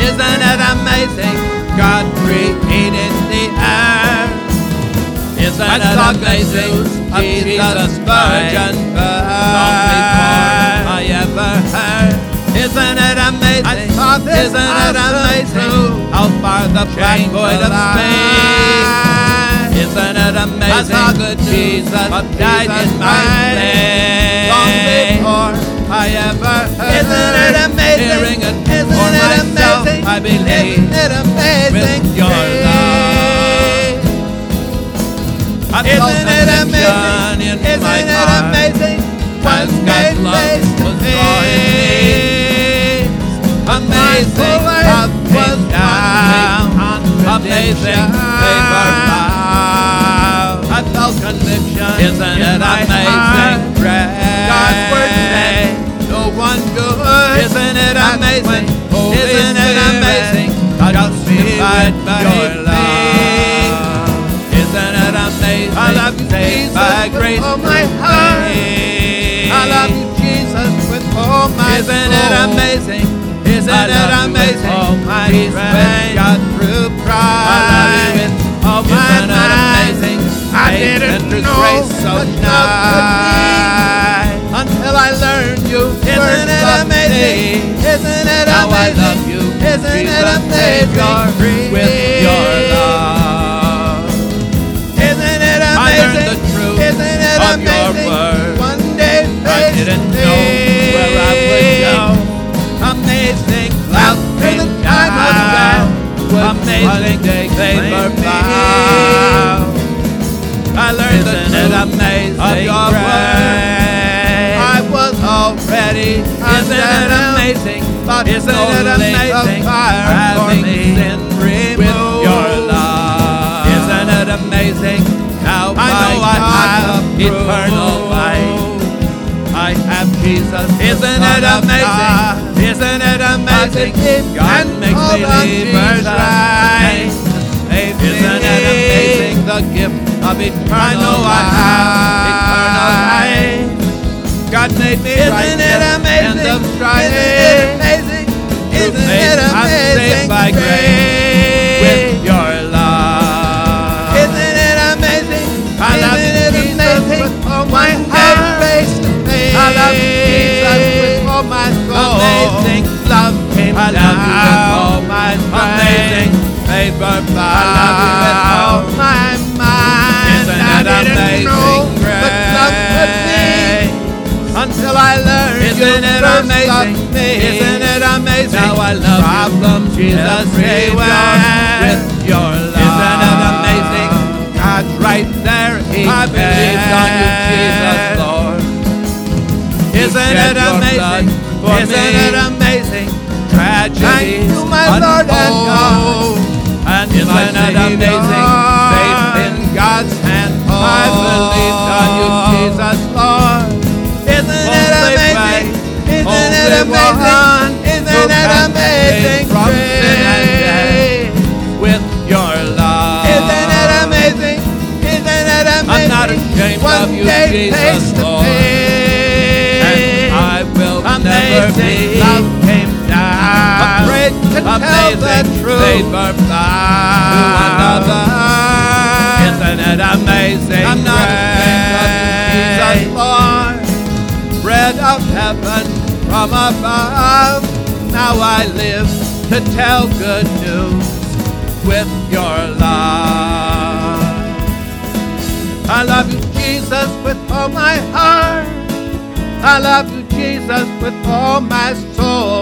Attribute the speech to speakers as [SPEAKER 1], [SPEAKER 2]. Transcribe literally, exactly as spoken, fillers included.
[SPEAKER 1] Isn't it amazing? God created the earth. Isn't
[SPEAKER 2] I
[SPEAKER 1] it
[SPEAKER 2] saw
[SPEAKER 1] amazing?
[SPEAKER 2] Jesus,
[SPEAKER 1] Jesus, virgin birth.
[SPEAKER 2] long before
[SPEAKER 1] I ever heard. Isn't it amazing?
[SPEAKER 2] I saw this
[SPEAKER 1] Isn't it
[SPEAKER 2] awesome
[SPEAKER 1] amazing?
[SPEAKER 2] truth.
[SPEAKER 1] How far the black
[SPEAKER 2] Changed
[SPEAKER 1] void
[SPEAKER 2] the
[SPEAKER 1] of space.
[SPEAKER 2] life.
[SPEAKER 1] Isn't it amazing?
[SPEAKER 2] I saw good
[SPEAKER 1] Jesus
[SPEAKER 2] news of
[SPEAKER 1] died in
[SPEAKER 2] Jesus
[SPEAKER 1] my
[SPEAKER 2] Christ.
[SPEAKER 1] place.
[SPEAKER 2] Long before
[SPEAKER 1] I ever heard.
[SPEAKER 2] Isn't it amazing?
[SPEAKER 1] Hearing it
[SPEAKER 2] Isn't
[SPEAKER 1] for
[SPEAKER 2] it
[SPEAKER 1] myself,
[SPEAKER 2] amazing?
[SPEAKER 1] I believe.
[SPEAKER 2] Isn't it amazing?
[SPEAKER 1] With your love. I felt
[SPEAKER 2] Isn't it
[SPEAKER 1] conviction
[SPEAKER 2] amazing?
[SPEAKER 1] in
[SPEAKER 2] Isn't
[SPEAKER 1] my
[SPEAKER 2] it
[SPEAKER 1] heart.
[SPEAKER 2] amazing?
[SPEAKER 1] As
[SPEAKER 2] One
[SPEAKER 1] God's
[SPEAKER 2] day
[SPEAKER 1] love
[SPEAKER 2] face to
[SPEAKER 1] was drawing me.
[SPEAKER 2] face.
[SPEAKER 1] Amazing
[SPEAKER 2] My
[SPEAKER 1] love
[SPEAKER 2] life was
[SPEAKER 1] came down. Amazing favor found. I felt conviction. Isn't
[SPEAKER 2] in
[SPEAKER 1] it
[SPEAKER 2] my
[SPEAKER 1] amazing
[SPEAKER 2] heart.
[SPEAKER 1] grace?
[SPEAKER 2] God's word said,
[SPEAKER 1] no one good. Isn't it
[SPEAKER 2] That's
[SPEAKER 1] amazing?
[SPEAKER 2] when Holy
[SPEAKER 1] Isn't it
[SPEAKER 2] Spirit
[SPEAKER 1] amazing? Justified by your love. Isn't it amazing?
[SPEAKER 2] I love you,
[SPEAKER 1] Saved
[SPEAKER 2] Jesus,
[SPEAKER 1] by
[SPEAKER 2] with
[SPEAKER 1] grace
[SPEAKER 2] all my
[SPEAKER 1] through
[SPEAKER 2] heart.
[SPEAKER 1] faith.
[SPEAKER 2] I love you, Jesus, with all my
[SPEAKER 1] Isn't
[SPEAKER 2] soul.
[SPEAKER 1] it amazing? Isn't
[SPEAKER 2] I
[SPEAKER 1] it
[SPEAKER 2] love you with
[SPEAKER 1] amazing?
[SPEAKER 2] all my
[SPEAKER 1] Peace with
[SPEAKER 2] strength.
[SPEAKER 1] God through Christ.
[SPEAKER 2] I love you with all my
[SPEAKER 1] Isn't it
[SPEAKER 2] mind.
[SPEAKER 1] amazing?
[SPEAKER 2] I
[SPEAKER 1] Faith
[SPEAKER 2] didn't
[SPEAKER 1] and His
[SPEAKER 2] know
[SPEAKER 1] grace so
[SPEAKER 2] what love could
[SPEAKER 1] nigh.
[SPEAKER 2] be until I learned you.
[SPEAKER 1] Isn't
[SPEAKER 2] first
[SPEAKER 1] it
[SPEAKER 2] loved
[SPEAKER 1] amazing?
[SPEAKER 2] me. Isn't it
[SPEAKER 1] Now I
[SPEAKER 2] amazing?
[SPEAKER 1] love you,
[SPEAKER 2] Isn't it
[SPEAKER 1] Jesus,
[SPEAKER 2] amazing?
[SPEAKER 1] Savior, with your love.
[SPEAKER 2] Isn't it
[SPEAKER 1] I learned
[SPEAKER 2] amazing?
[SPEAKER 1] the truth
[SPEAKER 2] Isn't it
[SPEAKER 1] of your
[SPEAKER 2] amazing?
[SPEAKER 1] word.
[SPEAKER 2] One day
[SPEAKER 1] I
[SPEAKER 2] face
[SPEAKER 1] didn't
[SPEAKER 2] to
[SPEAKER 1] know where I would go.
[SPEAKER 2] Amazing
[SPEAKER 1] Cloud
[SPEAKER 2] love
[SPEAKER 1] came
[SPEAKER 2] till the time was
[SPEAKER 1] down.
[SPEAKER 2] down.
[SPEAKER 1] Amazing favor found. I learned the
[SPEAKER 2] Isn't it
[SPEAKER 1] truth
[SPEAKER 2] amazing
[SPEAKER 1] of your
[SPEAKER 2] grace?
[SPEAKER 1] word. I was already. Isn't it amazing?
[SPEAKER 2] But
[SPEAKER 1] Isn't
[SPEAKER 2] no
[SPEAKER 1] it
[SPEAKER 2] lake of
[SPEAKER 1] amazing?
[SPEAKER 2] fire for
[SPEAKER 1] Having
[SPEAKER 2] me
[SPEAKER 1] sin removed with your love. Isn't it amazing? Now
[SPEAKER 2] I know
[SPEAKER 1] my
[SPEAKER 2] I
[SPEAKER 1] God
[SPEAKER 2] have
[SPEAKER 1] of eternal
[SPEAKER 2] proof.
[SPEAKER 1] life. I have Jesus.
[SPEAKER 2] the
[SPEAKER 1] Isn't
[SPEAKER 2] Son
[SPEAKER 1] it
[SPEAKER 2] of
[SPEAKER 1] amazing?
[SPEAKER 2] God.
[SPEAKER 1] Isn't it amazing?
[SPEAKER 2] Give
[SPEAKER 1] God
[SPEAKER 2] and
[SPEAKER 1] makes
[SPEAKER 2] all on
[SPEAKER 1] believers
[SPEAKER 2] Jesus'
[SPEAKER 1] right.
[SPEAKER 2] name to save me.
[SPEAKER 1] Isn't it amazing? The gift of eternal
[SPEAKER 2] I know I
[SPEAKER 1] life.
[SPEAKER 2] have
[SPEAKER 1] Eternal life. God made me
[SPEAKER 2] Isn't
[SPEAKER 1] righteous
[SPEAKER 2] it amazing?
[SPEAKER 1] and of
[SPEAKER 2] Isn't
[SPEAKER 1] strife.
[SPEAKER 2] it amazing? Isn't
[SPEAKER 1] faith,
[SPEAKER 2] it
[SPEAKER 1] I'm saved
[SPEAKER 2] amazing?
[SPEAKER 1] by grace with
[SPEAKER 2] grace?
[SPEAKER 1] your love.
[SPEAKER 2] Isn't it amazing?
[SPEAKER 1] I love
[SPEAKER 2] Isn't
[SPEAKER 1] you,
[SPEAKER 2] it
[SPEAKER 1] Jesus,
[SPEAKER 2] amazing?
[SPEAKER 1] with all my
[SPEAKER 2] One day
[SPEAKER 1] heart.
[SPEAKER 2] face to face.
[SPEAKER 1] I love you, Jesus, with all my soul. Amazing love came
[SPEAKER 2] I
[SPEAKER 1] down.
[SPEAKER 2] love you with all
[SPEAKER 1] my
[SPEAKER 2] strength.
[SPEAKER 1] Amazing favor found.
[SPEAKER 2] I love you with all my mind.
[SPEAKER 1] Isn't
[SPEAKER 2] I
[SPEAKER 1] it
[SPEAKER 2] didn't
[SPEAKER 1] amazing
[SPEAKER 2] know what love could be
[SPEAKER 1] grace?
[SPEAKER 2] until I learned you
[SPEAKER 1] Isn't it
[SPEAKER 2] first
[SPEAKER 1] amazing?
[SPEAKER 2] loved me.
[SPEAKER 1] Isn't it amazing?
[SPEAKER 2] Now I love you,
[SPEAKER 1] Problem, Jesus,
[SPEAKER 2] everywhere.
[SPEAKER 1] Savior, with your love. Isn't it amazing? God's right there. He I believed on you, Jesus, Lord. Isn't
[SPEAKER 2] shed
[SPEAKER 1] it
[SPEAKER 2] your
[SPEAKER 1] amazing?
[SPEAKER 2] blood for
[SPEAKER 1] Isn't
[SPEAKER 2] me.
[SPEAKER 1] it amazing? Tragedies
[SPEAKER 2] Thank you, my Lord and
[SPEAKER 1] unfold. And
[SPEAKER 2] my
[SPEAKER 1] isn't it
[SPEAKER 2] Savior.
[SPEAKER 1] amazing? Safe in God's hand. I believed on you, Jesus, Lord. Isn't it amazing? Isn't it amazing? Isn't it amazing? From sin and death with your love.
[SPEAKER 2] Isn't it amazing? Isn't it amazing?
[SPEAKER 1] I'm not ashamed
[SPEAKER 2] One
[SPEAKER 1] of you,
[SPEAKER 2] day
[SPEAKER 1] Jesus,
[SPEAKER 2] face to
[SPEAKER 1] Lord.
[SPEAKER 2] face.
[SPEAKER 1] And I will never
[SPEAKER 2] Amazing
[SPEAKER 1] be
[SPEAKER 2] love came down.
[SPEAKER 1] afraid to tell the
[SPEAKER 2] Amazing
[SPEAKER 1] truth.
[SPEAKER 2] favor
[SPEAKER 1] To another. Isn't it amazing? I'm not ashamed of you, Jesus, Lord. Bread of heaven from above. Now I live to tell good news with your love. I love you, Jesus, with all my heart. I love you, Jesus, with all my soul.